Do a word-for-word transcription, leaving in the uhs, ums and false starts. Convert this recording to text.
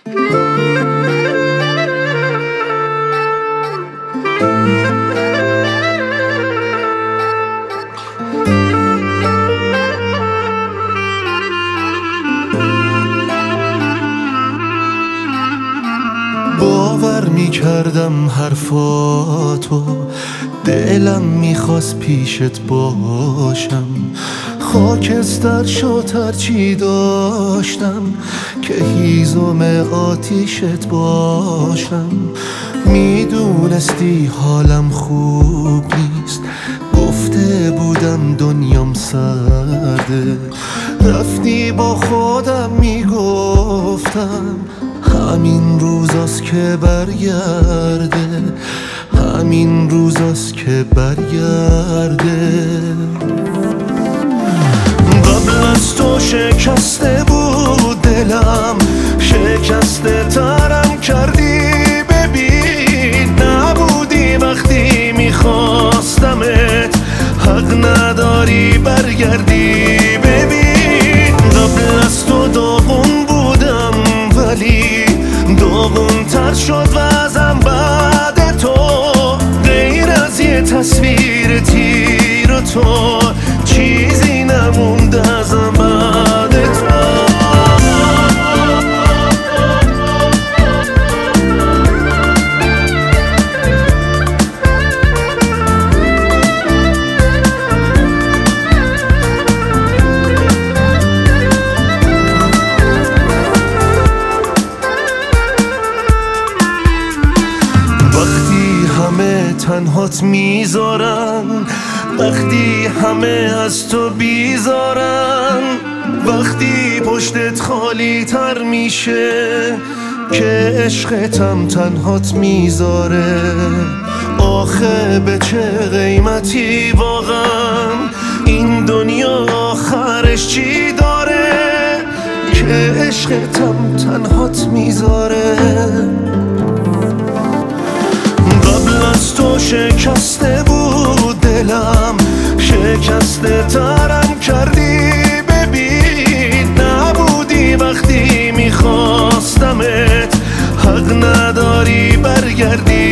باور میکردم حرفاتو، دلم میخواست پیشت باشم. خاکستر شد هرچی داشتم که هیزم آتیشت باشم. میدونستی حالم خوب نیست، گفته بودم دنیام سرده. رفتی با خودم میگفتم همین روزاست که برگرده، همین روزاست که برگرده. قبل از تو شکسته بود دلم، شکسته ترم کردی. ببین نبودی وقتی میخواستمت، حق نداری برگردی. ببین قبل از تو داغون بودم، ولی داغون تر شد وضعم بعد تو. غیر از یه تصویر تیر و تو، چیزی نمونده ازم بعد تو. تنهات میذارن، وقتی همه از تو بیزارن، وقتی پشتت خالی تر میشه که عشقتم تنهات میذاره. آخه به چه قیمتی واقعا این دنیا آخرش چی داره که عشقتم تنهات میذاره. از تو شکسته بود دلم، شکسته ترم کردی. ببین نبودی وقتی میخواستمت، حق نداری برگردی.